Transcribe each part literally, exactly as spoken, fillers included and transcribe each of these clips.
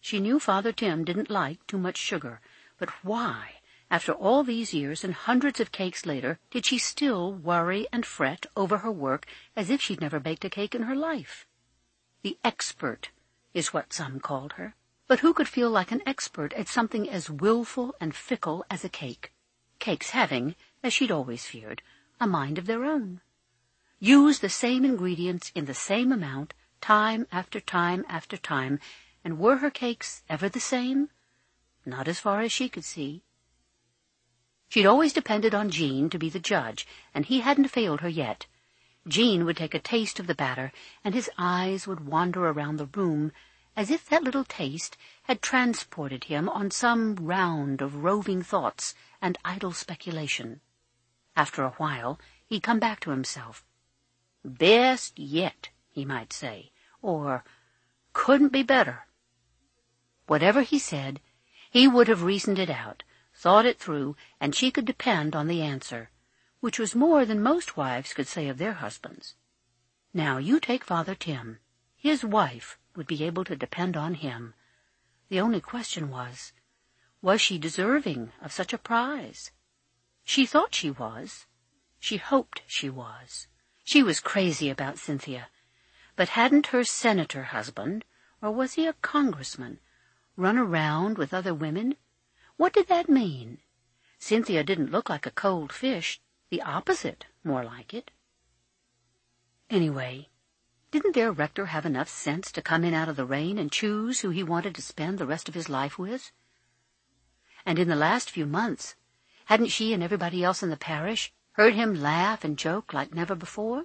She knew Father Tim didn't like too much sugar, but why, after all these years and hundreds of cakes later, did she still worry and fret over her work as if she'd never baked a cake in her life? The expert is what some called her. But who could feel like an expert at something as willful and fickle as a cake? Cakes having, as she'd always feared, a mind of their own. Use the same ingredients in the same amount, time after time after time, and were her cakes ever the same? Not as far as she could see. She'd always depended on Gene to be the judge, and he hadn't failed her yet. Gene would take a taste of the batter, and his eyes would wander around the room, as if that little taste had transported him on some round of roving thoughts and idle speculation. After a while, he'd come back to himself. Best yet, he might say, or couldn't be better. Whatever he said, he would have reasoned it out, thought it through, and she could depend on the answer, which was more than most wives could say of their husbands. Now, you take Father Tim. His wife would be able to depend on him. The only question was, was she deserving of such a prize? She thought she was. She hoped she was. She was crazy about Cynthia. But hadn't her senator husband, or was he a congressman, run around with other women? What did that mean? Cynthia didn't look like a cold fish. The opposite, more like it. Anyway, didn't their rector have enough sense to come in out of the rain and choose who he wanted to spend the rest of his life with? And in the last few months, hadn't she and everybody else in the parish heard him laugh and joke like never before?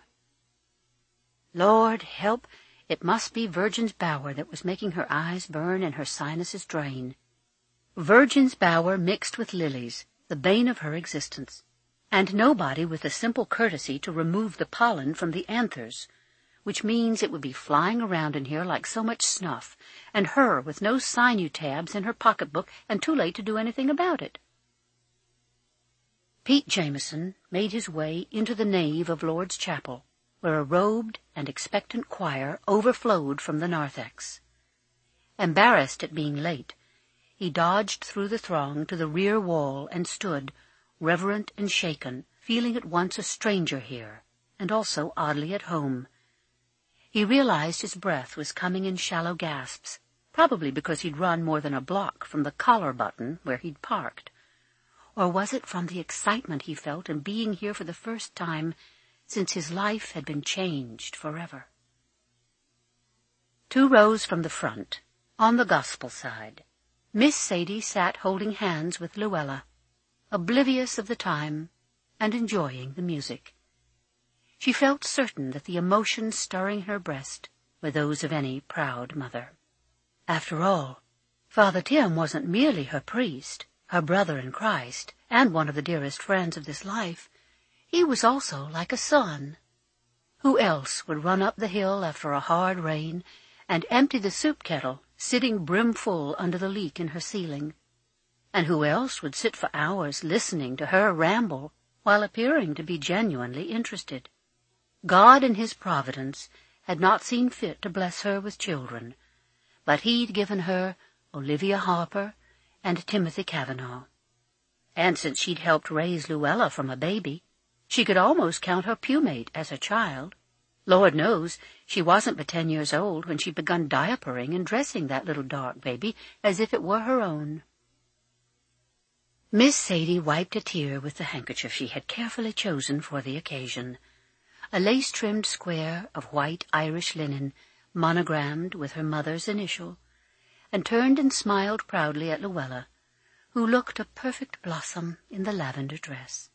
Lord help, it must be Virgin's Bower that was making her eyes burn and her sinuses drain. Virgin's Bower mixed with lilies, the bane of her existence, and nobody with the simple courtesy to remove the pollen from the anthers, which means it would be flying around in here like so much snuff, and her with no sinew-tabs in her pocketbook and too late to do anything about it. Pete Jameson made his way into the nave of Lord's Chapel, where a robed and expectant choir overflowed from the narthex. Embarrassed at being late, he dodged through the throng to the rear wall and stood, reverent and shaken, feeling at once a stranger here, and also oddly at home. He realized his breath was coming in shallow gasps, probably because he'd run more than a block from the collar button where he'd parked. Or was it from the excitement he felt in being here for the first time since his life had been changed forever? Two rows from the front, on the gospel side, Miss Sadie sat holding hands with Luella, oblivious of the time and enjoying the music. She felt certain that the emotions stirring her breast were those of any proud mother. After all, Father Tim wasn't merely her priest, her brother in Christ, and one of the dearest friends of this life. He was also like a son. Who else would run up the hill after a hard rain and empty the soup kettle sitting brimful under the leak in her ceiling? And who else would sit for hours listening to her ramble while appearing to be genuinely interested? God in his providence had not seen fit to bless her with children, but he'd given her Olivia Harper and Timothy Cavanaugh. And since she'd helped raise Luella from a baby, she could almost count her pewmate as a child. Lord knows she wasn't but ten years old when she begun diapering and dressing that little dark baby as if it were her own. Miss Sadie wiped a tear with the handkerchief she had carefully chosen for the occasion, a lace-trimmed square of white Irish linen monogrammed with her mother's initial, and turned and smiled proudly at Luella, who looked a perfect blossom in the lavender dress.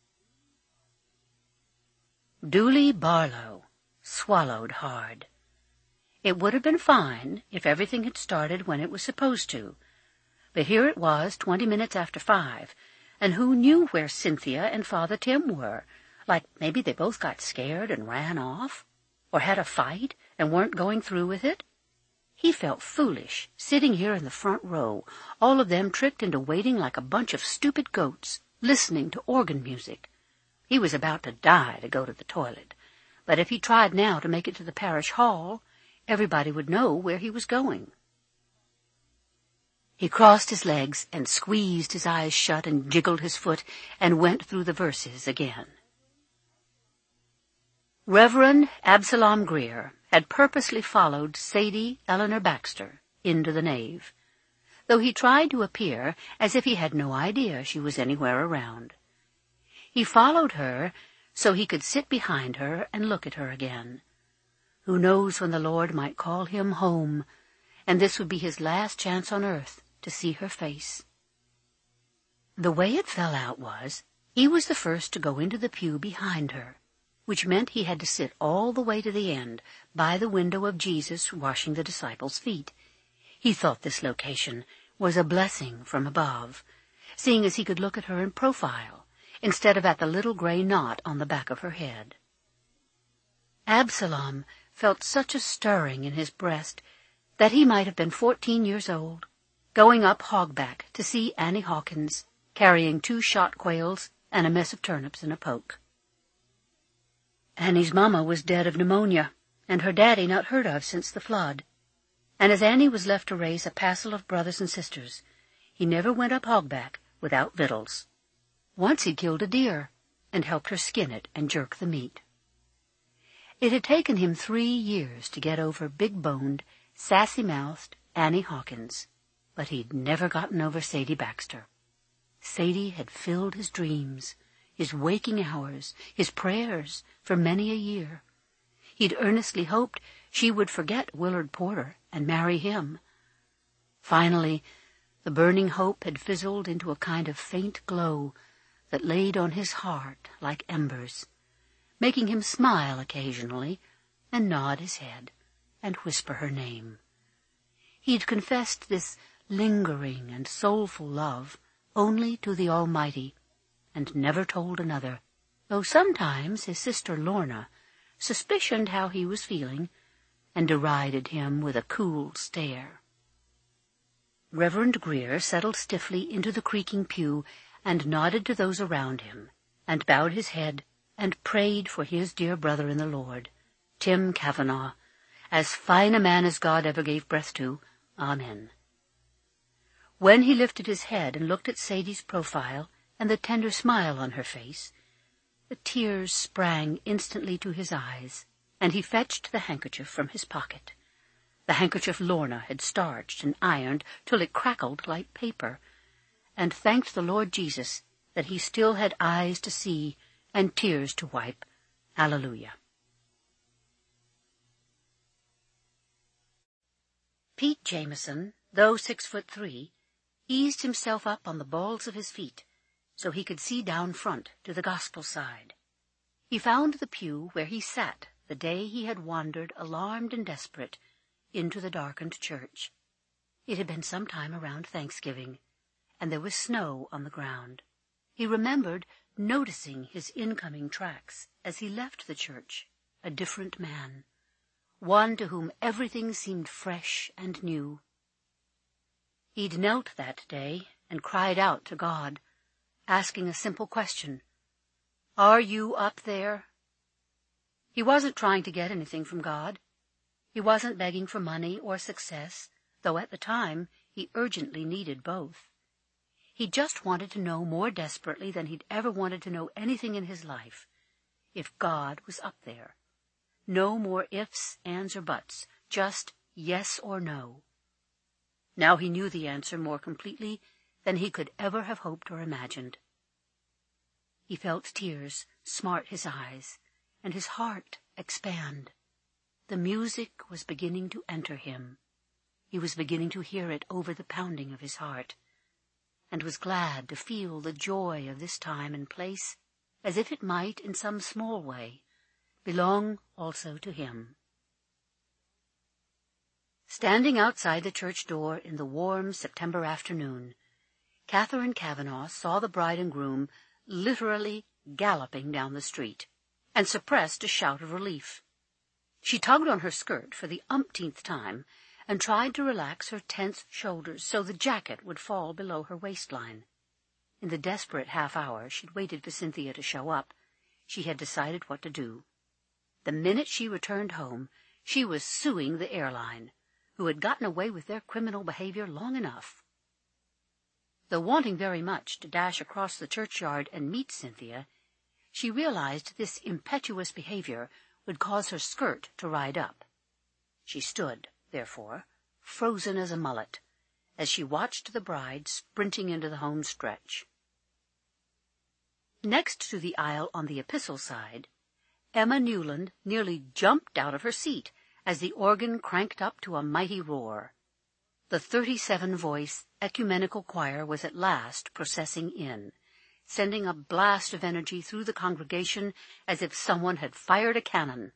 Dooley Barlow swallowed hard. It would have been fine if everything had started when it was supposed to, but here it was twenty minutes after five, and who knew where Cynthia and Father Tim were? Like maybe they both got scared and ran off, or had a fight and weren't going through with it. He felt foolish, sitting here in the front row, all of them tricked into waiting like a bunch of stupid goats, listening to organ music. He was about to die to go to the toilet, but if he tried now to make it to the parish hall, everybody would know where he was going. He crossed his legs and squeezed his eyes shut and jiggled his foot and went through the verses again. Reverend Absalom Greer had purposely followed Sadie Eleanor Baxter into the nave, though he tried to appear as if he had no idea she was anywhere around. He followed her so he could sit behind her and look at her again. Who knows when the Lord might call him home, and this would be his last chance on earth to see her face. The way it fell out was, he was the first to go into the pew behind her, which meant he had to sit all the way to the end, by the window of Jesus washing the disciples' feet. He thought this location was a blessing from above, seeing as he could look at her in profile, instead of at the little gray knot on the back of her head. Absalom felt such a stirring in his breast that he might have been fourteen years old, going up Hogback to see Annie Hawkins, carrying two shot quails and a mess of turnips in a poke. Annie's mamma was dead of pneumonia, and her daddy not heard of since the flood. And as Annie was left to raise a passel of brothers and sisters, he never went up Hogback without victuals. Once he killed a deer, and helped her skin it and jerk the meat. It had taken him three years to get over big-boned, sassy-mouthed Annie Hawkins, but he'd never gotten over Sadie Baxter. Sadie had filled his dreams, his waking hours, his prayers for many a year. He'd earnestly hoped she would forget Willard Porter and marry him. Finally, the burning hope had fizzled into a kind of faint glow that laid on his heart like embers, making him smile occasionally and nod his head and whisper her name. He'd confessed this lingering and soulful love only to the Almighty, and never told another, though sometimes his sister Lorna suspicioned how he was feeling and derided him with a cool stare. Reverend Greer settled stiffly into the creaking pew and nodded to those around him, and bowed his head and prayed for his dear brother in the Lord, Tim Kavanagh, as fine a man as God ever gave breath to. Amen. When he lifted his head and looked at Sadie's profile and the tender smile on her face, the tears sprang instantly to his eyes, and he fetched the handkerchief from his pocket. The handkerchief Lorna had starched and ironed till it crackled like paper, and thanked the Lord Jesus that he still had eyes to see and tears to wipe. Alleluia. Pete Jameson, though six foot three, eased himself up on the balls of his feet so he could see down front to the gospel side. He found the pew where he sat the day he had wandered, alarmed and desperate, into the darkened church. It had been some time around Thanksgiving, and there was snow on the ground. He remembered noticing his incoming tracks as he left the church, a different man, one to whom everything seemed fresh and new. He'd knelt that day and cried out to God, asking a simple question, "Are you up there?" He wasn't trying to get anything from God. He wasn't begging for money or success, though at the time he urgently needed both. He just wanted to know more desperately than he'd ever wanted to know anything in his life, if God was up there. No more ifs, ands, or buts, just yes or no. Now he knew the answer more completely than he could ever have hoped or imagined. He felt tears smart his eyes, and his heart expand. The music was beginning to enter him. He was beginning to hear it over the pounding of his heart, and was glad to feel the joy of this time and place, as if it might, in some small way, belong also to him. Standing outside the church door in the warm September afternoon, Catherine Kavanagh saw the bride and groom literally galloping down the street, and suppressed a shout of relief. She tugged on her skirt for the umpteenth time and tried to relax her tense shoulders so the jacket would fall below her waistline. In the desperate half-hour she'd waited for Cynthia to show up, she had decided what to do. The minute she returned home, she was suing the airline, who had gotten away with their criminal behavior long enough. Though wanting very much to dash across the churchyard and meet Cynthia, she realized this impetuous behavior would cause her skirt to ride up. She stood, therefore, frozen as a mullet, as she watched the bride sprinting into the home stretch. Next to the aisle on the epistle side, Emma Newland nearly jumped out of her seat as the organ cranked up to a mighty roar. The thirty-seven-voice ecumenical choir was at last processing in, sending a blast of energy through the congregation as if someone had fired a cannon.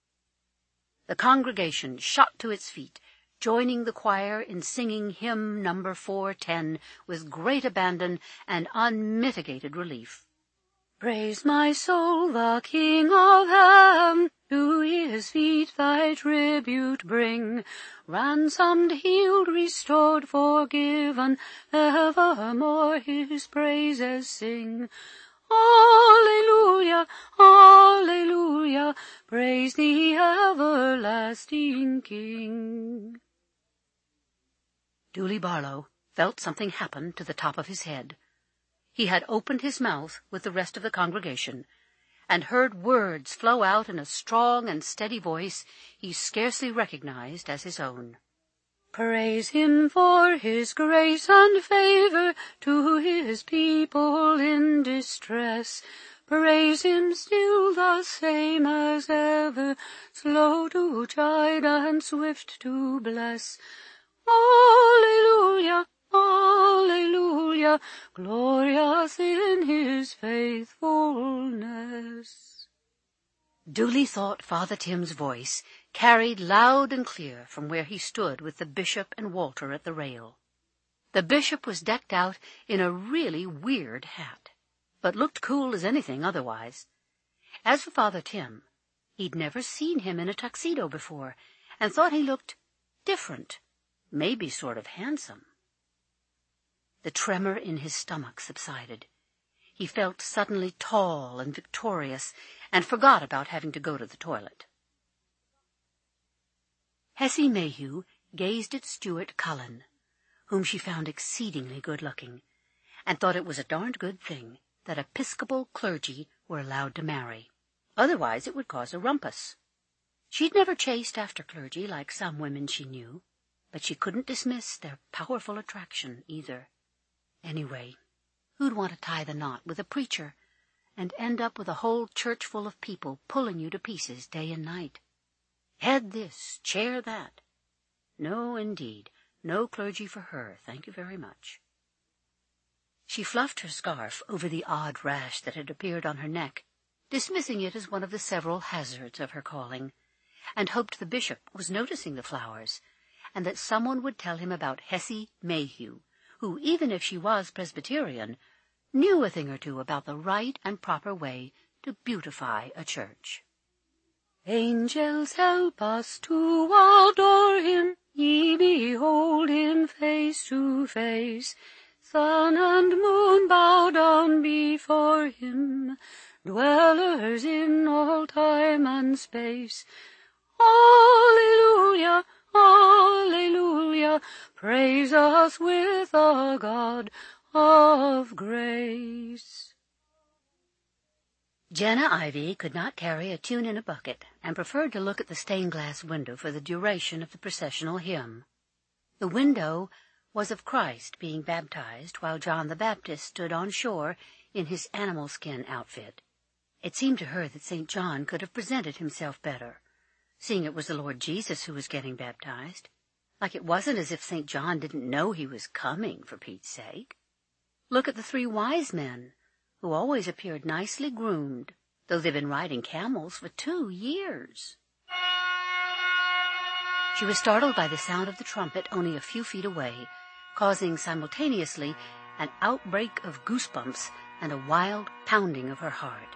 The congregation shot to its feet, joining the choir in singing hymn number four ten with great abandon and unmitigated relief. Praise my soul, the King of heaven, to his feet thy tribute bring. Ransomed, healed, restored, forgiven, evermore his praises sing. Alleluia, alleluia, praise the everlasting King. Dooley Barlow felt something happen to the top of his head. He had opened his mouth with the rest of the congregation, and heard words flow out in a strong and steady voice he scarcely recognized as his own. Praise him for his grace and favor to his people in distress. Praise him still the same as ever, slow to chide and swift to bless. Alleluia, alleluia, glorious in his faithfulness. Dooley thought Father Tim's voice carried loud and clear from where he stood with the bishop and Walter at the rail. The bishop was decked out in a really weird hat, but looked cool as anything otherwise. As for Father Tim, he'd never seen him in a tuxedo before, and thought he looked different, maybe sort of handsome. The tremor in his stomach subsided. He felt suddenly tall and victorious, and forgot about having to go to the toilet. Hessie Mayhew gazed at Stuart Cullen, whom she found exceedingly good-looking, and thought it was a darned good thing that Episcopal clergy were allowed to marry. Otherwise it would cause a rumpus. She'd never chased after clergy like some women she knew, but she couldn't dismiss their powerful attraction either. Anyway, who'd want to tie the knot with a preacher and end up with a whole church full of people pulling you to pieces day and night? Head this, chair that. No, indeed, no clergy for her, thank you very much. She fluffed her scarf over the odd rash that had appeared on her neck, dismissing it as one of the several hazards of her calling, and hoped the bishop was noticing the flowers, and that someone would tell him about Hessie Mayhew, who, even if she was Presbyterian, knew a thing or two about the right and proper way to beautify a church. Angels, help us to adore him, ye behold him face to face. Sun and moon bow down before him, dwellers in all time and space. Alleluia, alleluia, praise us with a God of grace. Jenna Ivy could not carry a tune in a bucket, and preferred to look at the stained-glass window for the duration of the processional hymn. The window was of Christ being baptized, while John the Baptist stood on shore in his animal skin outfit. It seemed to her that Saint John could have presented himself better, seeing it was the Lord Jesus who was getting baptized. Like it wasn't as if Saint John didn't know he was coming, for Pete's sake. Look at the three wise men, who always appeared nicely groomed, though they've been riding camels for two years. She was startled by the sound of the trumpet only a few feet away, causing simultaneously an outbreak of goosebumps and a wild pounding of her heart.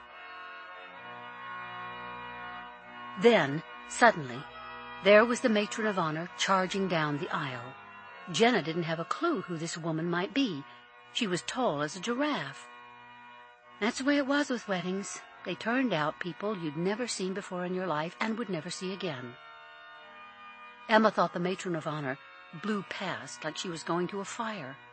Then, suddenly, there was the matron of honor charging down the aisle. Jenna didn't have a clue who this woman might be. She was tall as a giraffe. That's the way it was with weddings. They turned out people you'd never seen before in your life and would never see again. Emma thought the matron of honor blew past like she was going to a fire.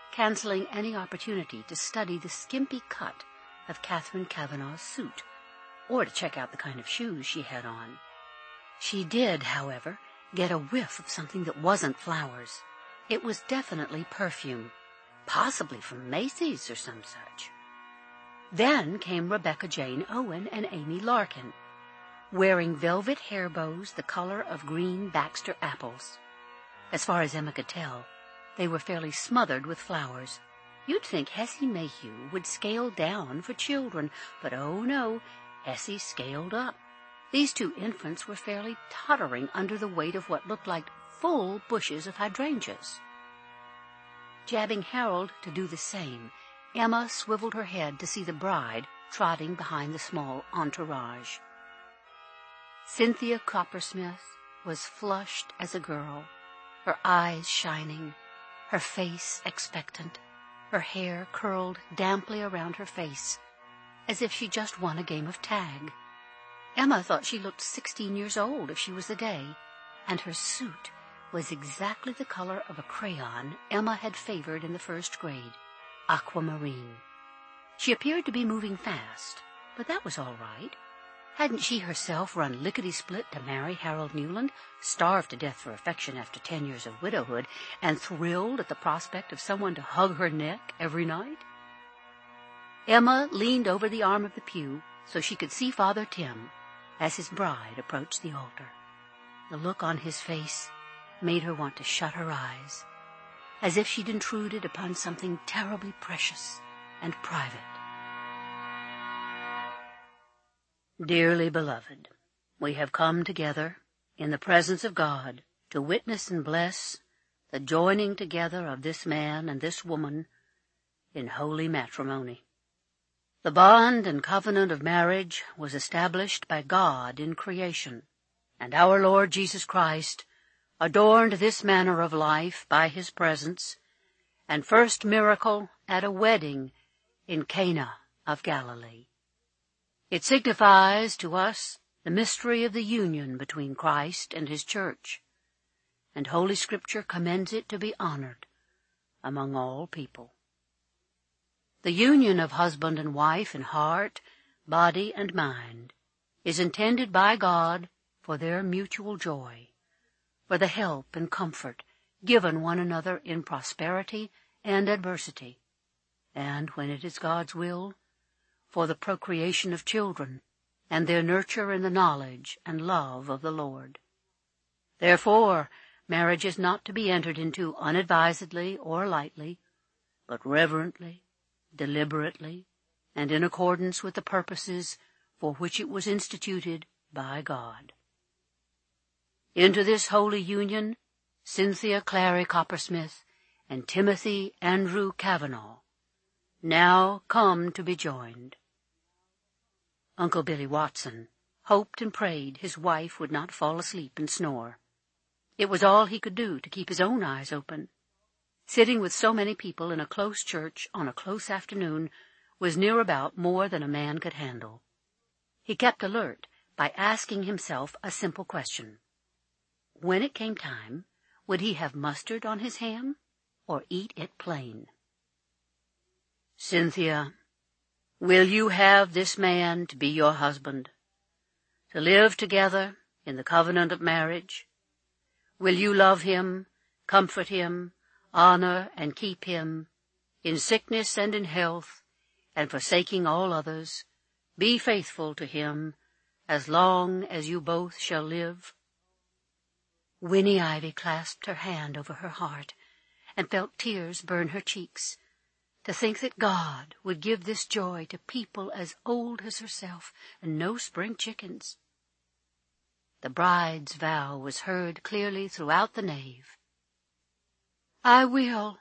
canceling any opportunity to study the skimpy cut of Catherine Kavanagh's suit, or to check out the kind of shoes she had on. She did, however, get a whiff of something that wasn't flowers. It was definitely perfume, possibly from Macy's or some such. Then came Rebecca Jane Owen and Amy Larkin, wearing velvet hair bows the color of green Baxter apples. As far as Emma could tell, they were fairly smothered with flowers. You'd think Hessie Mayhew would scale down for children, but oh no, Hessie scaled up. These two infants were fairly tottering under the weight of what looked like full bushes of hydrangeas. Jabbing Harold to do the same, Emma swiveled her head to see the bride trotting behind the small entourage. Cynthia Coppersmith was flushed as a girl, her eyes shining, her face expectant, her hair curled damply around her face, as if she just won a game of tag. Emma thought she looked sixteen years old if she was a day, and her suit was exactly the color of a crayon Emma had favored in the first grade, aquamarine. She appeared to be moving fast, but that was all right. Hadn't she herself run lickety-split to marry Harold Newland, starved to death for affection after ten years of widowhood, and thrilled at the prospect of someone to hug her neck every night? Emma leaned over the arm of the pew so she could see Father Tim as his bride approached the altar. The look on his face made her want to shut her eyes, as if she'd intruded upon something terribly precious and private. Dearly beloved, we have come together in the presence of God to witness and bless the joining together of this man and this woman in holy matrimony. The bond and covenant of marriage was established by God in creation, and our Lord Jesus Christ adorned this manner of life by his presence and first miracle at a wedding in Cana of Galilee. It signifies to us the mystery of the union between Christ and his church, and Holy Scripture commends it to be honored among all people. The union of husband and wife in heart, body, and mind is intended by God for their mutual joy, for the help and comfort given one another in prosperity and adversity, and, when it is God's will, for the procreation of children and their nurture in the knowledge and love of the Lord. Therefore, marriage is not to be entered into unadvisedly or lightly, but reverently, deliberately, and in accordance with the purposes for which it was instituted by God. Into this holy union, Cynthia Clary Coppersmith and Timothy Andrew Kavanaugh now come to be joined. Uncle Billy Watson hoped and prayed his wife would not fall asleep and snore. It was all he could do to keep his own eyes open. Sitting with so many people in a close church on a close afternoon was near about more than a man could handle. He kept alert by asking himself a simple question. When it came time, would he have mustard on his ham or eat it plain? Cynthia, will you have this man to be your husband, to live together in the covenant of marriage? Will you love him, comfort him, honor and keep him, in sickness and in health, and forsaking all others, be faithful to him as long as you both shall live? Winnie Ivy clasped her hand over her heart and felt tears burn her cheeks. To think that God would give this joy to people as old as herself and no spring chickens. The bride's vow was heard clearly throughout the nave. I will.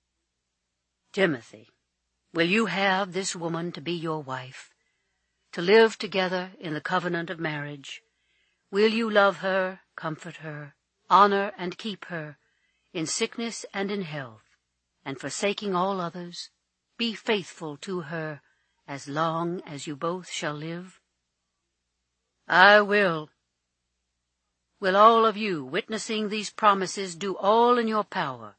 Timothy, will you have this woman to be your wife, to live together in the covenant of marriage? Will you love her, comfort her, honor and keep her, in sickness and in health, and forsaking all others, be faithful to her as long as you both shall live? I will. Will all of you, witnessing these promises, do all in your power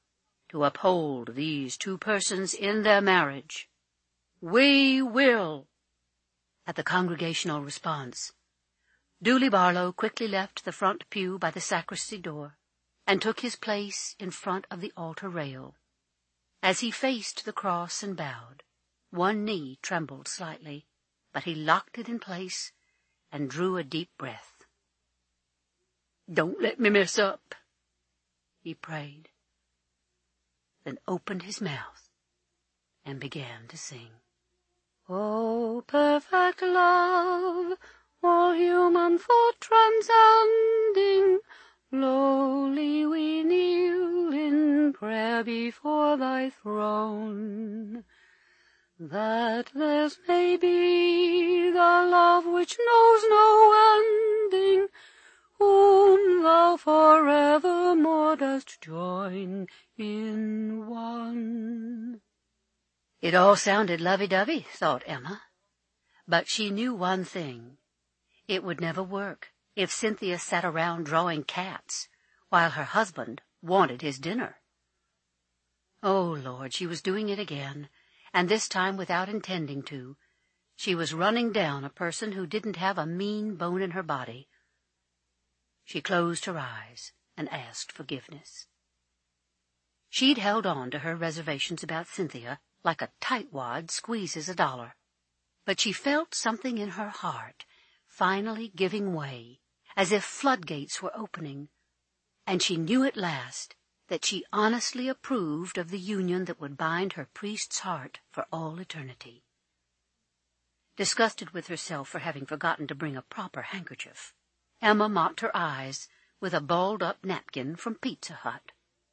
to uphold these two persons in their marriage. We will. At the congregational response, Dooley Barlow quickly left the front pew by the sacristy door and took his place in front of the altar rail. As he faced the cross and bowed, one knee trembled slightly, but he locked it in place and drew a deep breath. "Don't let me mess up," he prayed, then opened his mouth and began to sing. "O perfect love, all human thought transcending, lowly we kneel in prayer before thy throne, that this may be the love which knows no ending, whom thou forevermore dost join in one." It all sounded lovey-dovey, thought Emma, but she knew one thing. It would never work if Cynthia sat around drawing cats while her husband wanted his dinner. Oh, Lord, she was doing it again, and this time without intending to. She was running down a person who didn't have a mean bone in her body. She closed her eyes and asked forgiveness. She'd held on to her reservations about Cynthia like a tightwad squeezes a dollar, but she felt something in her heart finally giving way, as if floodgates were opening, and she knew at last that she honestly approved of the union that would bind her priest's heart for all eternity. Disgusted with herself for having forgotten to bring a proper handkerchief, Emma mopped her eyes with a balled-up napkin from Pizza Hut.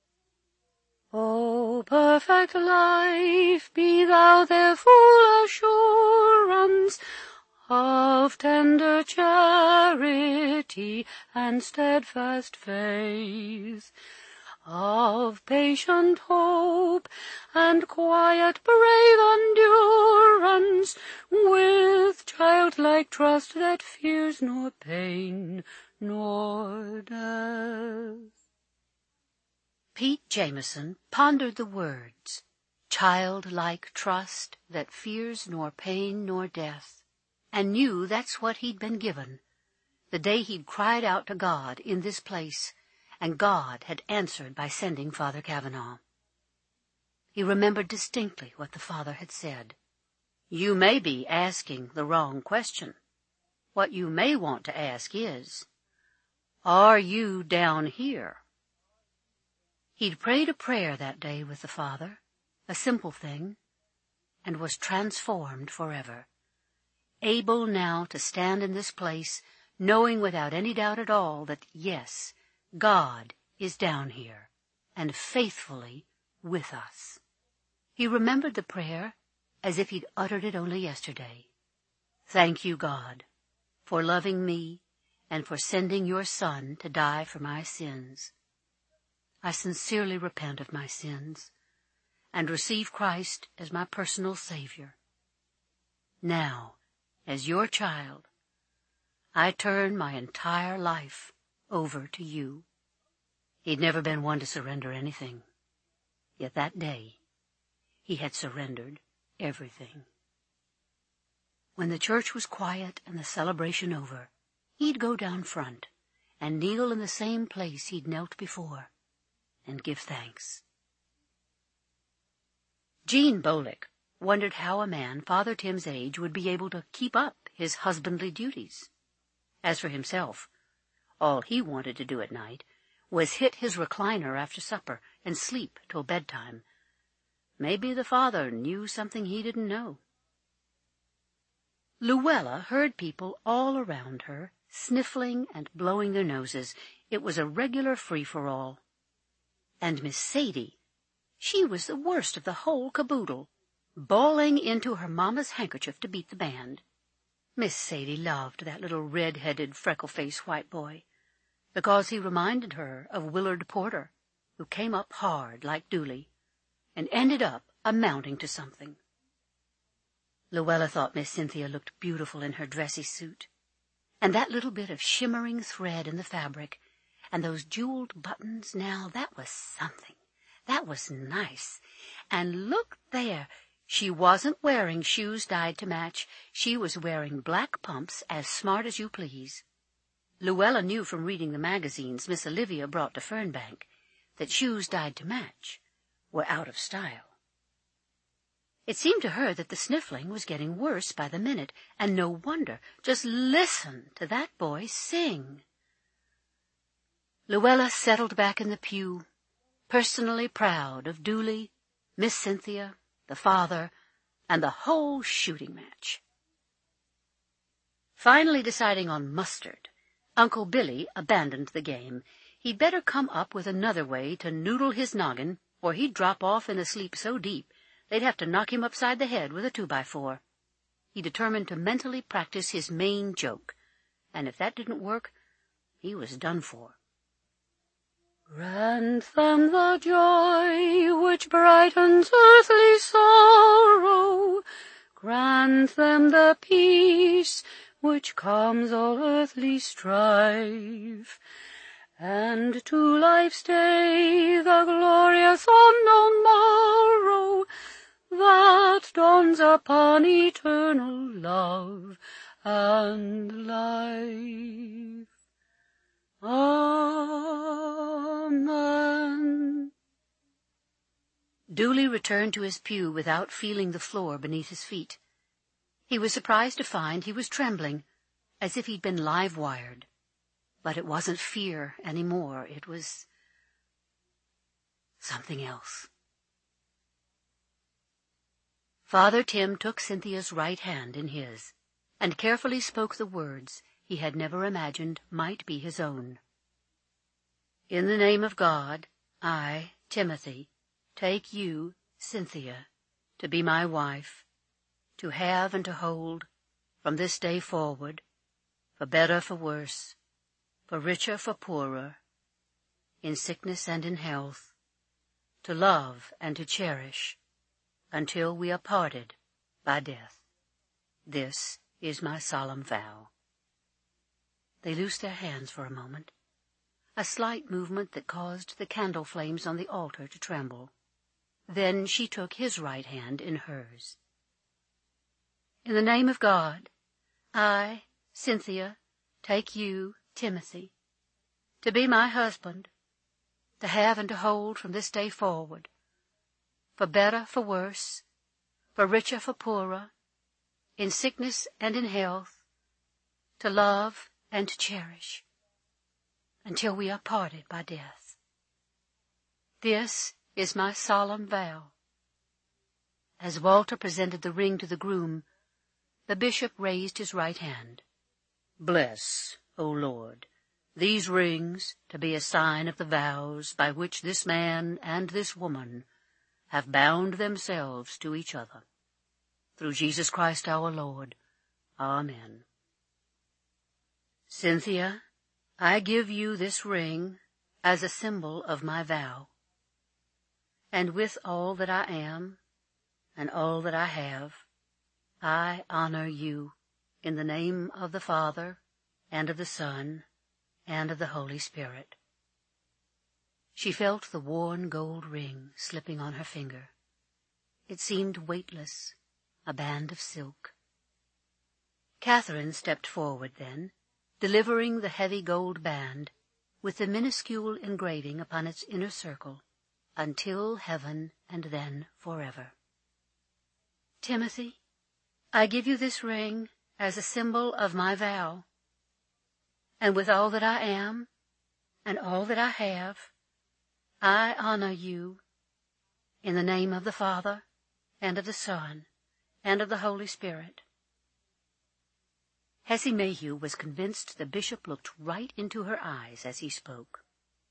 "O perfect life, be thou their full assurance of tender charity and steadfast faith, of patient hope and quiet brave endurance, with childlike trust that fears nor pain nor death." Pete Jameson pondered the words, childlike trust that fears nor pain nor death, and knew that's what he'd been given the day he'd cried out to God in this place, and God had answered by sending Father Kavanaugh. He remembered distinctly what the Father had said. "You may be asking the wrong question. What you may want to ask is, are you down here?" He'd prayed a prayer that day with the Father, a simple thing, and was transformed forever, able now to stand in this place, knowing without any doubt at all that, yes, God is down here, and faithfully with us. He remembered the prayer as if he'd uttered it only yesterday. "Thank you, God, for loving me and for sending your Son to die for my sins. I sincerely repent of my sins and receive Christ as my personal Savior. Now, as your child, I turn my entire life over to you." He'd never been one to surrender anything, yet that day he had surrendered everything. When the church was quiet and the celebration over, he'd go down front and kneel in the same place he'd knelt before and give thanks. Jean Bolick wondered how a man Father Tim's age would be able to keep up his husbandly duties. As for himself, all he wanted to do at night was hit his recliner after supper and sleep till bedtime. Maybe the Father knew something he didn't know. Luella heard people all around her, sniffling and blowing their noses. It was a regular free-for-all. And Miss Sadie, she was the worst of the whole caboodle, bawling into her mamma's handkerchief to beat the band. Miss Sadie loved that little red-headed, freckle-faced white boy, because he reminded her of Willard Porter, who came up hard like Dooley, and ended up amounting to something. Luella thought Miss Cynthia looked beautiful in her dressy suit, and that little bit of shimmering thread in the fabric, and those jeweled buttons, now that was something, That was nice. And look there, she wasn't wearing shoes dyed to match. She was wearing black pumps as smart as you please. Luella knew from reading the magazines Miss Olivia brought to Fernbank that shoes dyed to match were out of style. It seemed to her that the sniffling was getting worse by the minute, and no wonder. Just listen to that boy sing. Luella settled back in the pew, personally proud of Dooley, Miss Cynthia, the father, and the whole shooting match. Finally deciding on mustard, Uncle Billy abandoned the game. He'd better come up with another way to noodle his noggin, or he'd drop off in a sleep so deep they'd have to knock him upside the head with a two-by-four. He determined to mentally practice his main joke, and if that didn't work, he was done for. Grant them the joy which brightens earthly sorrow, grant them the peace which calms all earthly strife, and to life's day the glorious unknown morrow that dawns upon eternal love and life. Amen. Dooley returned to his pew without feeling the floor beneath his feet. He was surprised to find he was trembling, as if he'd been live-wired. But it wasn't fear any more. It was something else. Father Tim took Cynthia's right hand in his, and carefully spoke the words he had never imagined might be his own. In the name of God, I, Timothy, take you, Cynthia, to be my wife, to have and to hold, from this day forward, for better, for worse, for richer, for poorer, in sickness and in health, to love and to cherish, until we are parted by death. This is my solemn vow. They loosed their hands for a moment, a slight movement that caused the candle flames on the altar to tremble. Then she took his right hand in hers. In the name of God, I, Cynthia, take you, Timothy, to be my husband, to have and to hold from this day forward, for better, for worse, for richer, for poorer, in sickness and in health, to love and to cherish, until we are parted by death. This is my solemn vow. As Walter presented the ring to the groom, the bishop raised his right hand. Bless, O Lord, these rings to be a sign of the vows by which this man and this woman have bound themselves to each other. Through Jesus Christ our Lord. Amen. Cynthia, I give you this ring as a symbol of my vow, and with all that I am and all that I have, I honor you in the name of the Father and of the Son and of the Holy Spirit. She felt the worn gold ring slipping on her finger. It seemed weightless, a band of silk. Catherine stepped forward then, delivering the heavy gold band with the minuscule engraving upon its inner circle, until heaven and then forever. Timothy, I give you this ring as a symbol of my vow, and with all that I am and all that I have, I honor you in the name of the Father and of the Son and of the Holy Spirit. Hessie Mayhew was convinced the bishop looked right into her eyes as he spoke.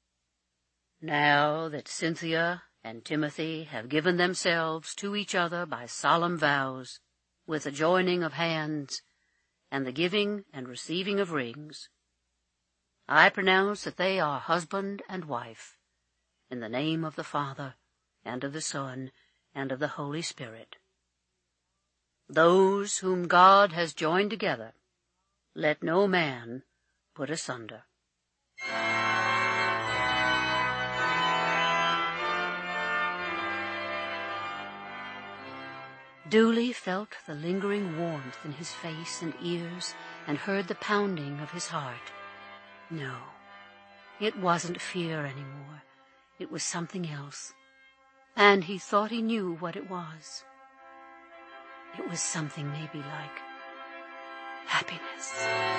Now that Cynthia and Timothy have given themselves to each other by solemn vows, with the joining of hands and the giving and receiving of rings, I pronounce that they are husband and wife, in the name of the Father, and of the Son, and of the Holy Spirit. Those whom God has joined together, let no man put asunder. Dooley felt the lingering warmth in his face and ears and heard the pounding of his heart. No, it wasn't fear anymore. It was something else. And he thought he knew what it was. It was something maybe like happiness.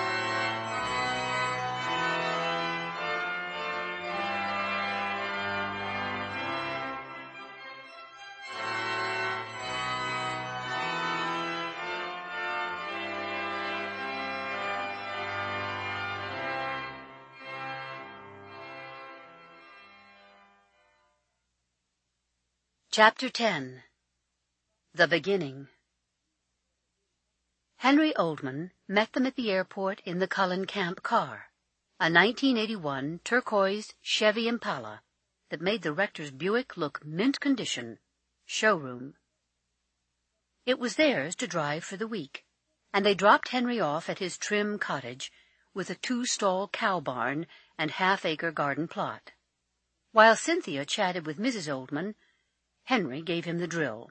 Chapter ten. The Beginning. Henry Oldman met them at the airport in the Cullen Camp car, a nineteen eighty-one turquoise Chevy Impala that made the rector's Buick look mint condition, showroom. It was theirs to drive for the week, and they dropped Henry off at his trim cottage with a two-stall cow barn and half-acre garden plot. While Cynthia chatted with Missus Oldman, Henry gave him the drill.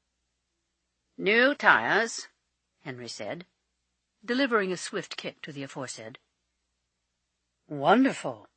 "New tires," Henry said, delivering a swift kick to the aforesaid. "Wonderful."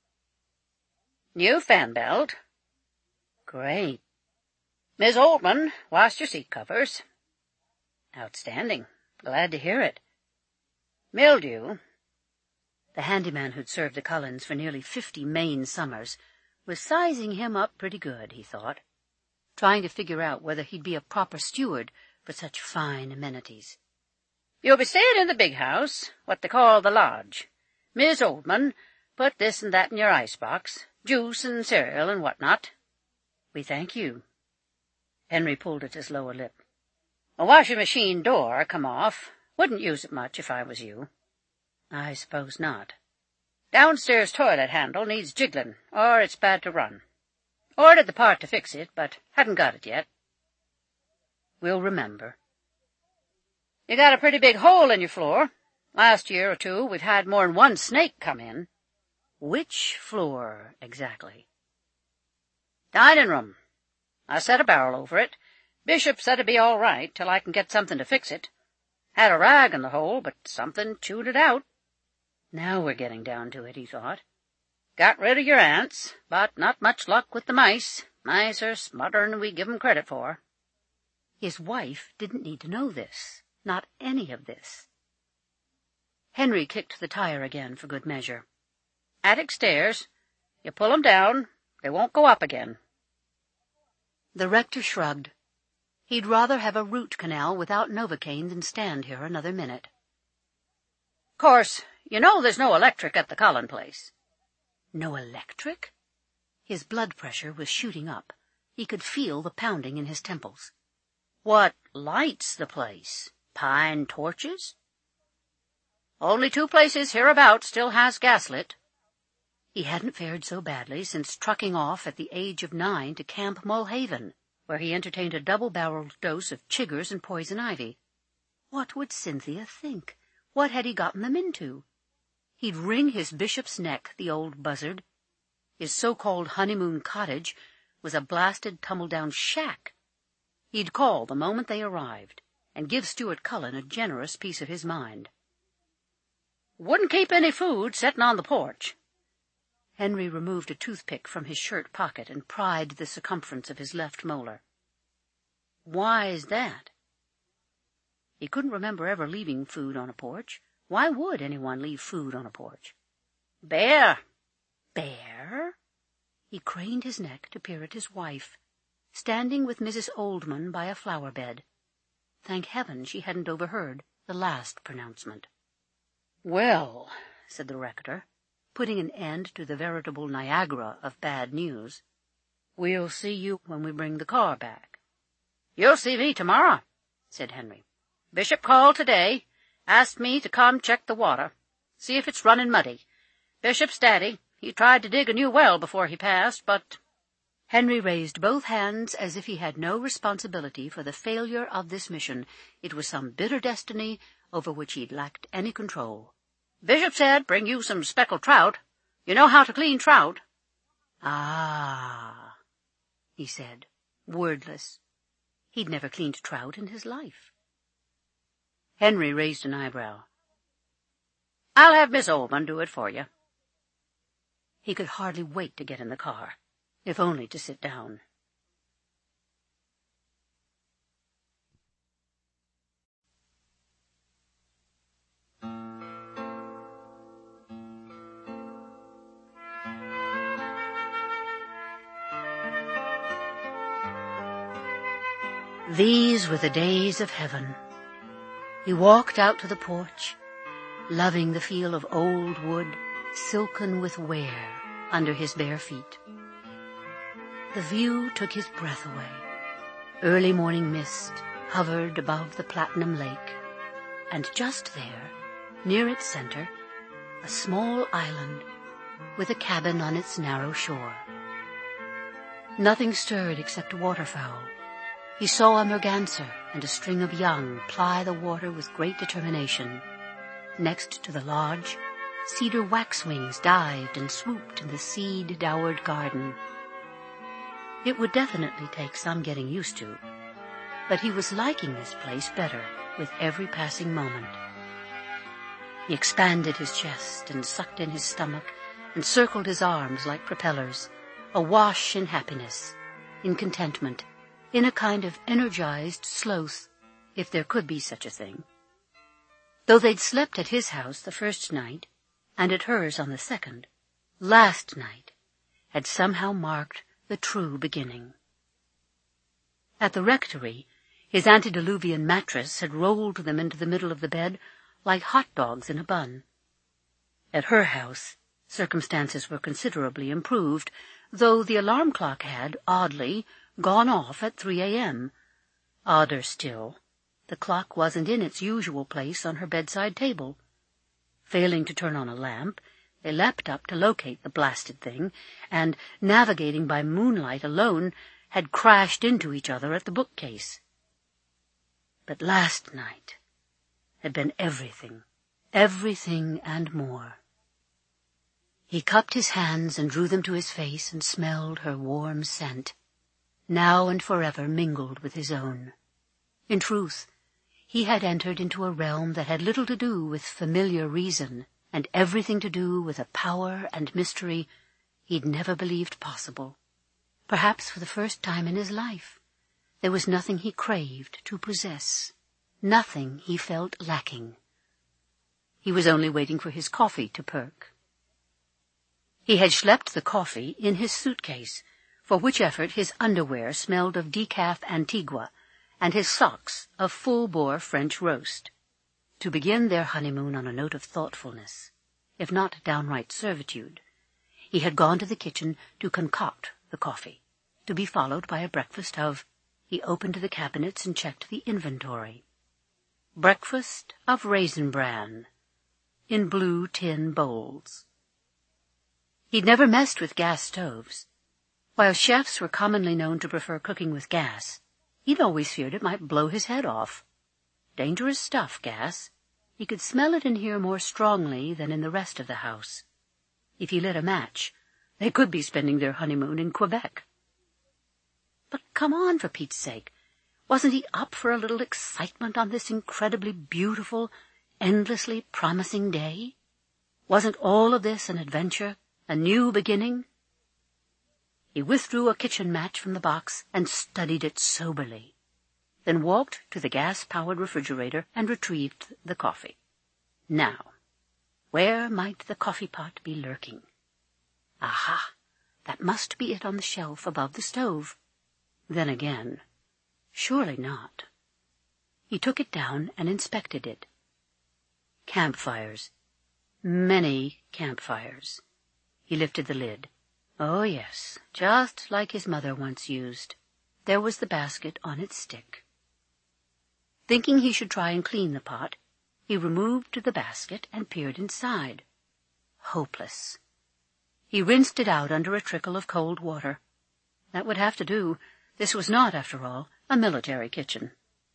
"New fan belt." "Great." "Miss Oldman, washed your seat covers." "Outstanding. Glad to hear it." "Mildew." The handyman who'd served the Cullens for nearly fifty Maine summers was sizing him up pretty good, he thought, trying to figure out whether he'd be a proper steward for such fine amenities. "You'll be staying in the big house, what they call the lodge. Miss Oldman, put this and that in your icebox, juice and cereal and what-not." "We thank you." Henry pulled at his lower lip. "A washing machine door come off. Wouldn't use it much if I was you." "I suppose not." "Downstairs toilet handle needs jiggling, or it's bad to run. Ordered the part to fix it, but hadn't got it yet." "We'll remember." "You got a pretty big hole in your floor. Last year or two we've had more'n one snake come in." "Which floor, exactly?" "Dining room. I set a barrel over it. Bishop said it'd be all right till I can get something to fix it. Had a rag in the hole, but something chewed it out." Now we're getting down to it, he thought. "Got rid of your ants, but not much luck with the mice. Mice are smarter than we give 'em credit for." His wife didn't need to know this, not any of this. Henry kicked the tire again for good measure. "Attic stairs. You pull 'em down, they won't go up again." The rector shrugged. He'd rather have a root canal without Novocaine than stand here another minute. "Course, you know there's no electric at the Cullen place." No electric? His blood pressure was shooting up. He could feel the pounding in his temples. "What lights the place? Pine torches?" "Only two places hereabouts still has gaslit." He hadn't fared so badly since trucking off at the age of nine to Camp Mulhaven, where he entertained a double-barreled dose of chiggers and poison ivy. What would Cynthia think? What had he gotten them into? He'd wring his bishop's neck, the old buzzard. His so-called honeymoon cottage was a blasted, tumble-down shack. He'd call the moment they arrived, and give Stuart Cullen a generous piece of his mind. "Wouldn't keep any food setting on the porch." Henry removed a toothpick from his shirt pocket and pried the circumference of his left molar. "Why's that?" He couldn't remember ever leaving food on a porch. Why would anyone leave food on a porch? "Bear." "Bear?" He craned his neck to peer at his wife, standing with Missus Oldman by a flower bed. Thank heaven she hadn't overheard the last pronouncement. "Well," said the rector, putting an end to the veritable Niagara of bad news, "we'll see you when we bring the car back." "You'll see me tomorrow," said Henry. "Bishop called today. Asked me to come check the water, see if it's running muddy. Bishop's daddy, he tried to dig a new well before he passed, but—" Henry raised both hands as if he had no responsibility for the failure of this mission. It was some bitter destiny over which he'd lacked any control. "Bishop said bring you some speckled trout. You know how to clean trout." "Ah," he said, wordless. He'd never cleaned trout in his life. Henry raised an eyebrow. "I'll have Miss Ullman do it for you." He could hardly wait to get in the car, if only to sit down. These were the days of heaven. He walked out to the porch, loving the feel of old wood, silken with wear, under his bare feet. The view took his breath away. Early morning mist hovered above the Platinum Lake, and just there, near its center, a small island with a cabin on its narrow shore. Nothing stirred except waterfowl. He saw a merganser and a string of young ply the water with great determination. Next to the lodge, cedar waxwings dived and swooped in the seed-dowered garden. It would definitely take some getting used to, but he was liking this place better with every passing moment. He expanded his chest and sucked in his stomach and circled his arms like propellers, awash in happiness, in contentment, in a kind of energized sloth, if there could be such a thing. Though they'd slept at his house the first night, and at hers on the second, last night had somehow marked the true beginning. At the rectory, his antediluvian mattress had rolled them into the middle of the bed like hot dogs in a bun. At her house, circumstances were considerably improved, though the alarm clock had, oddly, gone off at three a.m. Odder still, the clock wasn't in its usual place on her bedside table. Failing to turn on a lamp, they leapt up to locate the blasted thing, and, navigating by moonlight alone, had crashed into each other at the bookcase. But last night had been everything, everything and more. He cupped his hands and drew them to his face and smelled her warm scent, now and forever mingled with his own. In truth, he had entered into a realm that had little to do with familiar reason, and everything to do with a power and mystery he'd never believed possible. Perhaps for the first time in his life, there was nothing he craved to possess, nothing he felt lacking. He was only waiting for his coffee to perk. He had schlepped the coffee in his suitcase, for which effort his underwear smelled of decaf Antigua, and his socks of full-bore French roast, to begin their honeymoon on a note of thoughtfulness, if not downright servitude. He had gone to the kitchen to concoct the coffee, to be followed by a breakfast of... He opened the cabinets and checked the inventory. Breakfast of raisin bran, in blue tin bowls. He'd never messed with gas stoves. While chefs were commonly known to prefer cooking with gas, he'd always feared it might blow his head off. Dangerous stuff, gas. He could smell it in here more strongly than in the rest of the house. If he lit a match, they could be spending their honeymoon in Quebec. But come on, for Pete's sake. Wasn't he up for a little excitement on this incredibly beautiful, endlessly promising day? Wasn't all of this an adventure, a new beginning? He withdrew a kitchen match from the box and studied it soberly, then walked to the gas-powered refrigerator and retrieved the coffee. Now, where might the coffee pot be lurking? Aha! That must be it on the shelf above the stove. Then again, surely not. He took it down and inspected it. Campfires. Many campfires. He lifted the lid. Oh, yes, just like his mother once used. There was the basket on its stick. Thinking he should try and clean the pot, he removed the basket and peered inside. Hopeless. He rinsed it out under a trickle of cold water. That would have to do. This was not, after all, a military kitchen.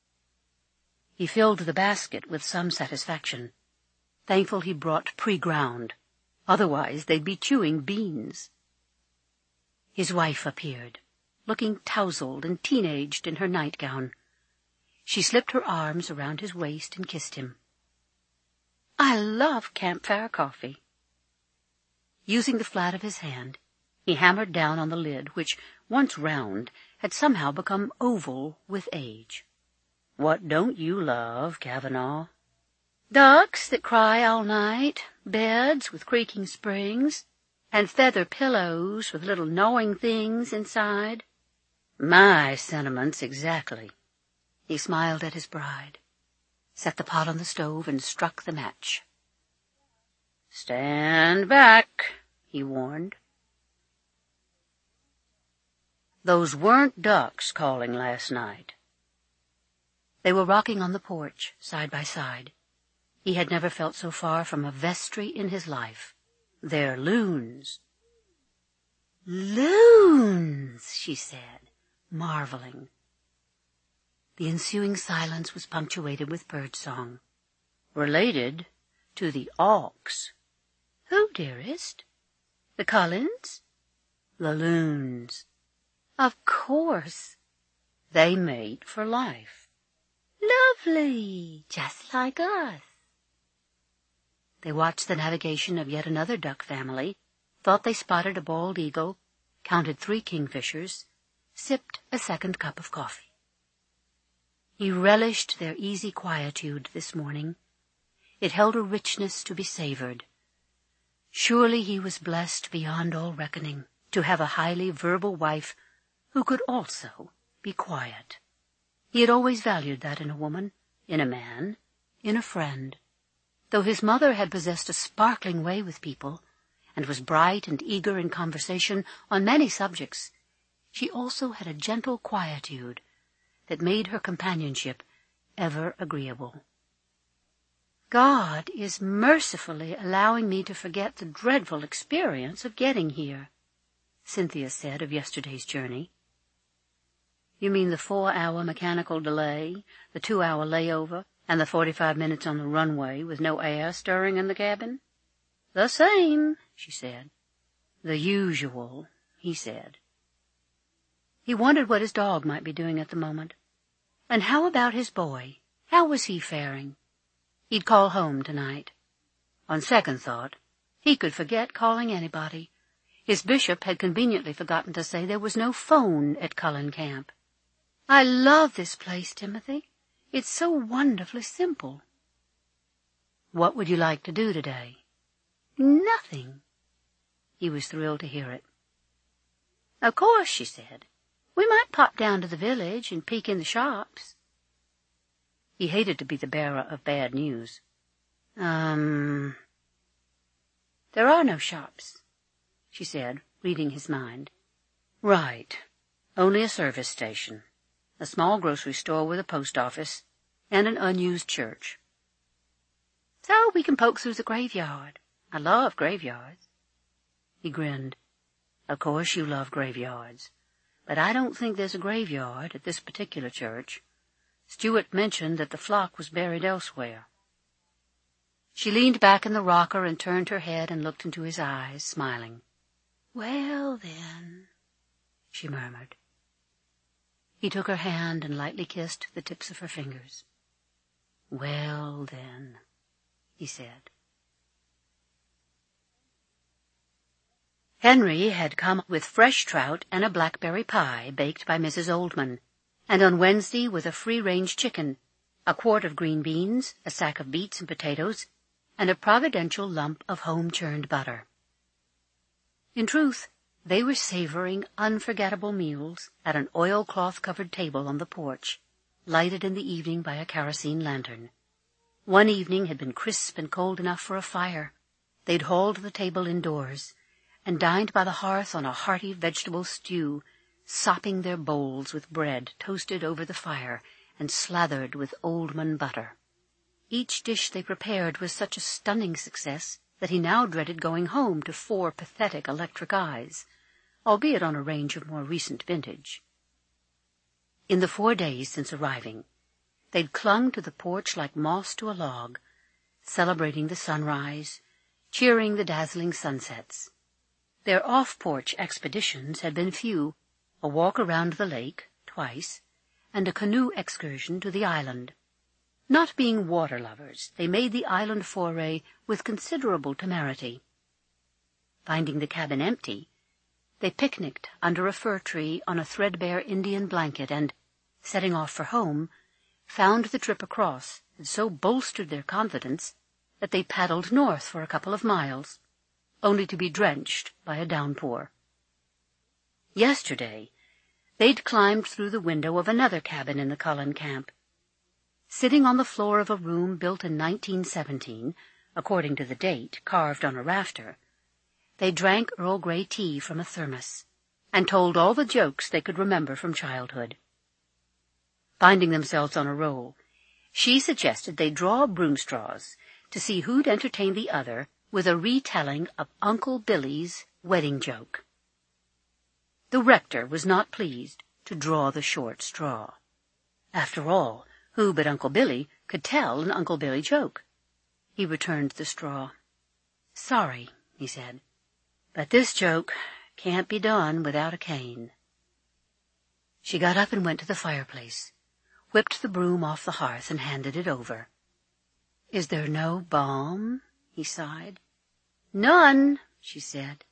He filled the basket with some satisfaction, thankful he brought pre-ground. Otherwise they'd be chewing beans. His wife appeared, looking tousled and teenaged in her nightgown. She slipped her arms around his waist and kissed him. "I love campfire coffee." Using the flat of his hand, he hammered down on the lid, which, once round, had somehow become oval with age. "What don't you love, Kavanaugh?" "Ducks that cry all night, beds with creaking springs, and feather pillows with little gnawing things inside." "My sentiments exactly." He smiled at his bride, set the pot on the stove, and struck the match. "Stand back," he warned. "Those weren't ducks calling last night." They were rocking on the porch, side by side. He had never felt so far from a vestry in his life. "They're loons." "Loons," she said, marveling. The ensuing silence was punctuated with birdsong. "Related to the auks." "Who, dearest? The Cullens?" "The loons." "Of course." "They mate for life." "Lovely, just like us." They watched the navigation of yet another duck family, thought they spotted a bald eagle, counted three kingfishers, sipped a second cup of coffee. He relished their easy quietude this morning. It held a richness to be savored. Surely he was blessed beyond all reckoning to have a highly verbal wife who could also be quiet. He had always valued that in a woman, in a man, in a friend. Though his mother had possessed a sparkling way with people, and was bright and eager in conversation on many subjects, she also had a gentle quietude that made her companionship ever agreeable. "God is mercifully allowing me to forget the dreadful experience of getting here," Cynthia said of yesterday's journey. "You mean the four-hour mechanical delay, the two-hour layover, and the forty-five minutes on the runway with no air stirring in the cabin?" "The same," she said. "The usual," he said. He wondered what his dog might be doing at the moment. And how about his boy? How was he faring? He'd call home tonight. On second thought, he could forget calling anybody. His bishop had conveniently forgotten to say there was no phone at Cullen Camp. "I love this place, Timothy. It's so wonderfully simple." "What would you like to do today?" "Nothing." He was thrilled to hear it. "Of course," she said, "we might pop down to the village and peek in the shops." He hated to be the bearer of bad news. Um... "There are no shops," she said, reading his mind. "Right. Only a service station, a small grocery store with a post office, and an unused church." "So we can poke through the graveyard. I love graveyards." He grinned. "Of course you love graveyards. But I don't think there's a graveyard at this particular church. Stuart mentioned that the flock was buried elsewhere." She leaned back in the rocker and turned her head and looked into his eyes, smiling. "Well, then," she murmured. He took her hand and lightly kissed the tips of her fingers. "Well, then," he said. Henry had come with fresh trout and a blackberry pie baked by Missus Oldman, and on Wednesday with a free-range chicken, a quart of green beans, a sack of beets and potatoes, and a providential lump of home-churned butter. In truth, they were savoring unforgettable meals at an oilcloth-covered table on the porch, lighted in the evening by a kerosene lantern. One evening had been crisp and cold enough for a fire. They'd hauled the table indoors, and dined by the hearth on a hearty vegetable stew, sopping their bowls with bread toasted over the fire and slathered with Oldman butter. Each dish they prepared was such a stunning success that he now dreaded going home to four pathetic electric eyes, albeit on a range of more recent vintage. In the four days since arriving, they'd clung to the porch like moss to a log, celebrating the sunrise, cheering the dazzling sunsets. Their off-porch expeditions had been few, a walk around the lake, twice, and a canoe excursion to the island. Not being water lovers, they made the island foray with considerable temerity. Finding the cabin empty, they picnicked under a fir tree on a threadbare Indian blanket and, setting off for home, found the trip across had so bolstered their confidence that they paddled north for a couple of miles, only to be drenched by a downpour. Yesterday, they'd climbed through the window of another cabin in the Cullen camp. Sitting on the floor of a room built in nineteen seventeen, according to the date carved on a rafter, they drank Earl Grey tea from a thermos, and told all the jokes they could remember from childhood. Finding themselves on a roll, she suggested they draw broom straws to see who'd entertain the other with a retelling of Uncle Billy's wedding joke. The rector was not pleased to draw the short straw. After all, who but Uncle Billy could tell an Uncle Billy joke? He returned the straw. "Sorry," he said, "but this joke can't be done without a cane." She got up and went to the fireplace, whipped the broom off the hearth, and handed it over. "Is there no balm?" he sighed. "None," she said.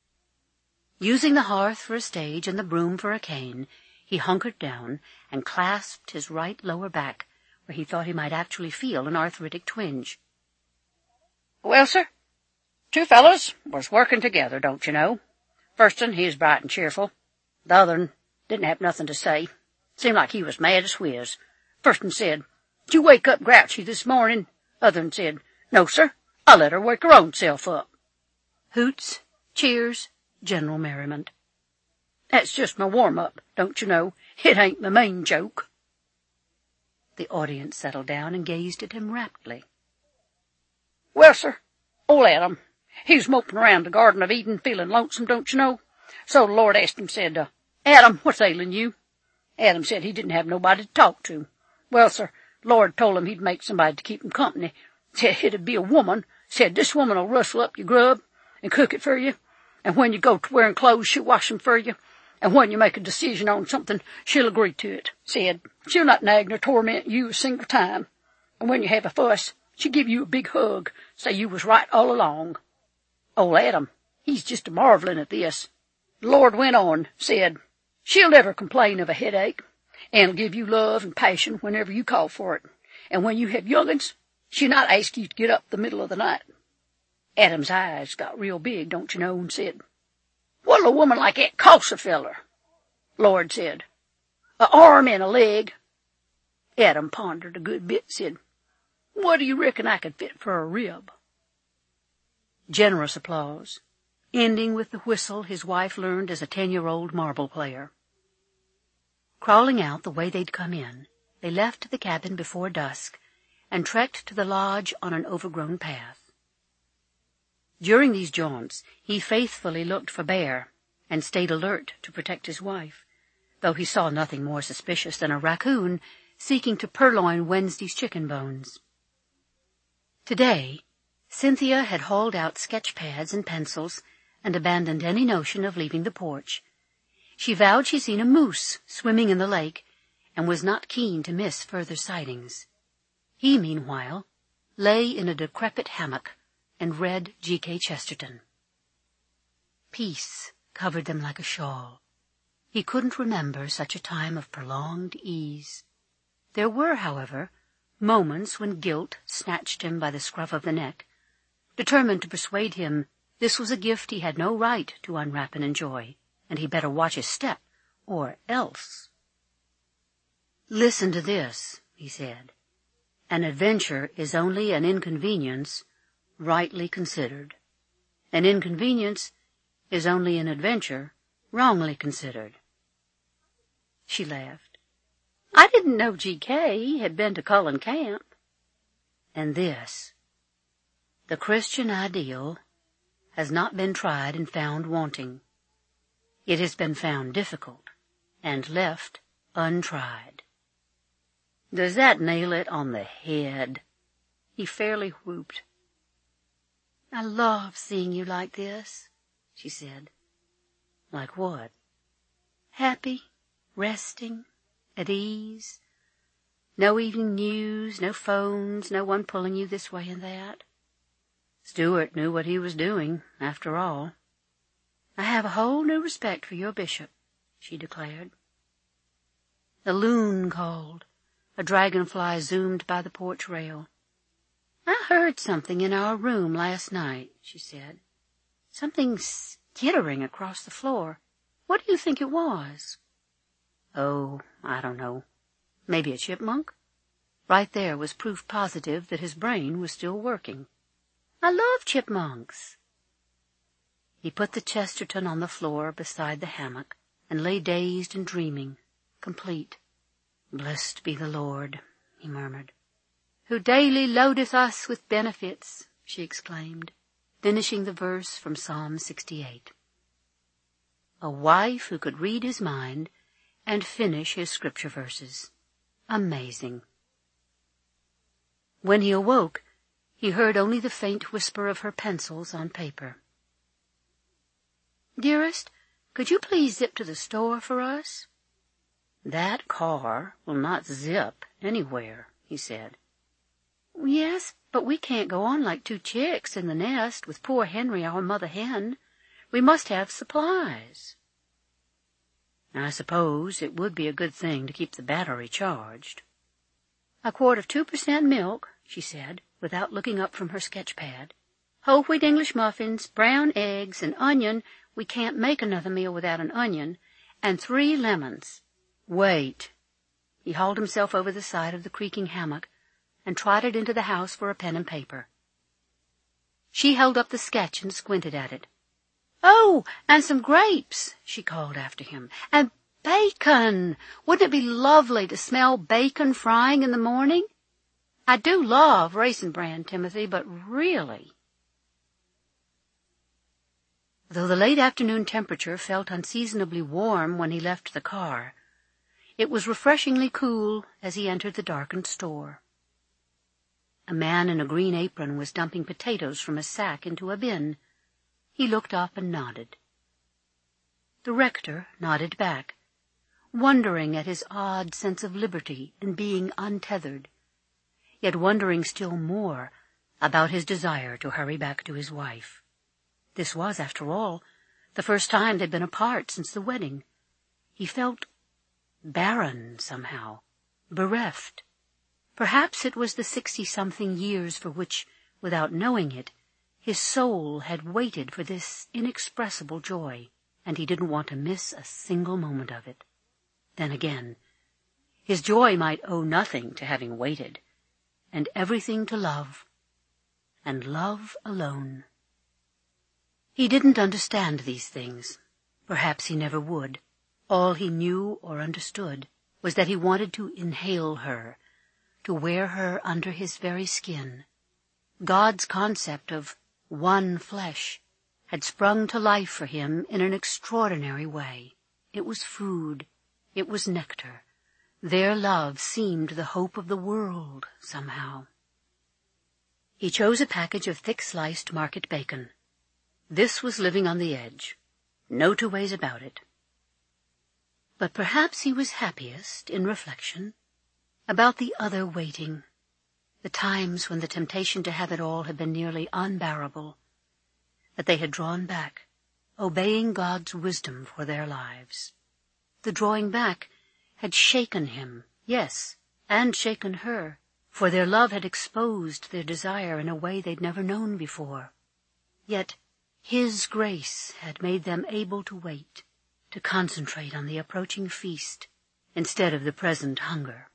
Using the hearth for a stage and the broom for a cane, he hunkered down and clasped his right lower back, where he thought he might actually feel an arthritic twinge. "Well, sir, two fellows was working together, don't you know. First'un, he was bright and cheerful. The other'n didn't have nothing to say. Seemed like he was mad as whiz. First'un said, 'Did you wake up grouchy this morning?' Other'n said, 'No, sir, I let her wake her own self up.'" Hoots, cheers, general merriment. "That's just my warm-up, don't you know. It ain't my main joke." The audience settled down and gazed at him raptly. "Well, sir, old Adam, he was moping around the Garden of Eden feeling lonesome, don't you know. So the Lord asked him, said, uh, 'Adam, what's ailing you?' Adam said he didn't have nobody to talk to. Well, sir, the Lord told him he'd make somebody to keep him company. Said it'd be a woman. Said this woman'll rustle up your grub and cook it for you. And when you go to wearing clothes, she'll wash them for you. And when you make a decision on something, she'll agree to it. Said she'll not nag nor torment you a single time. And when you have a fuss, she'll give you a big hug, say you was right all along." Old Adam, he's just a marvelling at this. The Lord went on, said, "She'll never complain of a headache, and'll give you love and passion whenever you call for it. And when you have young'uns, she'll not ask you to get up the middle of the night." Adam's eyes got real big, don't you know, and said, "What'll a woman like that cost a feller?" Lord said, "A arm and a leg." Adam pondered a good bit, said, "What do you reckon I could fit for a rib?" Generous applause, ending with the whistle his wife learned as a ten-year-old marble player. Crawling out the way they'd come in, they left the cabin before dusk and trekked to the lodge on an overgrown path. During these jaunts, he faithfully looked for bear and stayed alert to protect his wife, though he saw nothing more suspicious than a raccoon seeking to purloin Wednesday's chicken bones. Today, Cynthia had hauled out sketch pads and pencils and abandoned any notion of leaving the porch. She vowed she'd seen a moose swimming in the lake and was not keen to miss further sightings. He, meanwhile, lay in a decrepit hammock and read G K Chesterton. Peace covered them like a shawl. He couldn't remember such a time of prolonged ease. There were, however, moments when guilt snatched him by the scruff of the neck, determined to persuade him this was a gift he had no right to unwrap and enjoy, and he better watch his step, or else. "Listen to this," he said. "An adventure is only an inconvenience rightly considered. An inconvenience is only an adventure wrongly considered." She laughed. "I didn't know G K had been to Cullen Camp." And this: "The Christian ideal has not been tried and found wanting. It has been found difficult and left untried." Does that nail it on the head? He fairly whooped. "I love seeing you like this," she said. "Like what?" Happy, resting, at ease. No evening news, no phones, no one pulling you this way and that. Stuart knew what he was doing, after all. I have a whole new respect for your bishop, she declared. The loon called. A dragonfly zoomed by the porch rail. I heard something in our room last night, she said. Something skittering across the floor. What do you think it was? Oh, I don't know. Maybe a chipmunk? Right there was proof positive that his brain was still working. I love chipmunks. He put the Chesterton on the floor beside the hammock and lay dazed and dreaming, complete. Blessed be the Lord, he murmured. Who daily loadeth us with benefits, she exclaimed, finishing the verse from Psalm sixty-eight. A wife who could read his mind and finish his scripture verses. Amazing. When he awoke, he heard only the faint whisper of her pencils on paper. Dearest, could you please zip to the store for us? That car will not zip anywhere, he said. Yes, but we can't go on like two chicks in the nest with poor Henry, our mother hen. We must have supplies. I suppose it would be a good thing to keep the battery charged. A quart of two percent milk, she said, without looking up from her sketch pad. Whole wheat English muffins, brown eggs, an onion. We can't make another meal without an onion. And three lemons. Wait. He hauled himself over the side of the creaking hammock and trotted into the house for a pen and paper. She held up the sketch and squinted at it. Oh, and some grapes, she called after him. And bacon! Wouldn't it be lovely to smell bacon frying in the morning? I do love Raisin Bran, Timothy, but really... Though the late afternoon temperature felt unseasonably warm when he left the car, it was refreshingly cool as he entered the darkened store. A man in a green apron was dumping potatoes from a sack into a bin. He looked up and nodded. The rector nodded back, wondering at his odd sense of liberty in being untethered, yet wondering still more about his desire to hurry back to his wife. This was, after all, the first time they'd been apart since the wedding. He felt barren somehow, bereft. Perhaps it was the sixty-something years for which, without knowing it, his soul had waited for this inexpressible joy, and he didn't want to miss a single moment of it. Then again, his joy might owe nothing to having waited, and everything to love, and love alone. He didn't understand these things. Perhaps he never would. All he knew or understood was that he wanted to inhale her, to wear her under his very skin. God's concept of one flesh had sprung to life for him in an extraordinary way. It was food. It was nectar. Their love seemed the hope of the world, somehow. He chose a package of thick-sliced market bacon. This was living on the edge. No two ways about it. But perhaps he was happiest, in reflection, about the other waiting, the times when the temptation to have it all had been nearly unbearable, that they had drawn back, obeying God's wisdom for their lives. The drawing back had shaken him, yes, and shaken her, for their love had exposed their desire in a way they'd never known before. Yet His grace had made them able to wait, to concentrate on the approaching feast instead of the present hunger.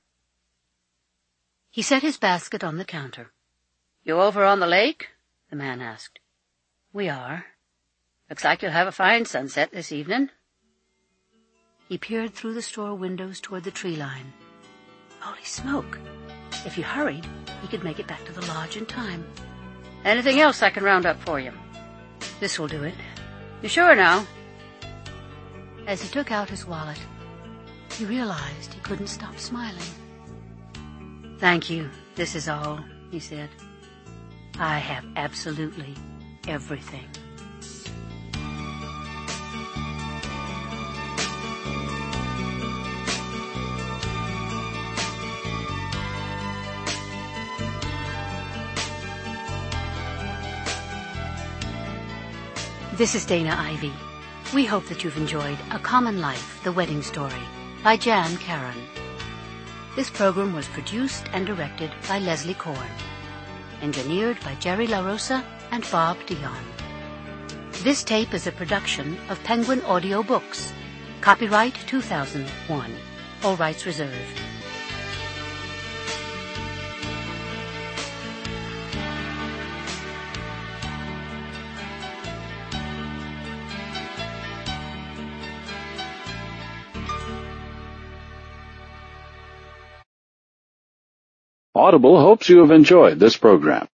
He set his basket on the counter. "You over on the lake?" the man asked. "We are. Looks like you'll have a fine sunset this evening." He peered through the store windows toward the tree line. Holy smoke! If he hurried, he could make it back to the lodge in time. "Anything else I can round up for you?" "This will do it." "You sure now?" As he took out his wallet, he realized he couldn't stop smiling. "Thank you. This is all," he said. "I have absolutely everything." This is Dana Ivey. We hope that you've enjoyed A Common Life, The Wedding Story by Jan Karon. This program was produced and directed by Leslie Korn. Engineered by Jerry LaRosa and Bob Dion. This tape is a production of Penguin Audio Books. Copyright two thousand one. All rights reserved. Audible hopes you have enjoyed this program.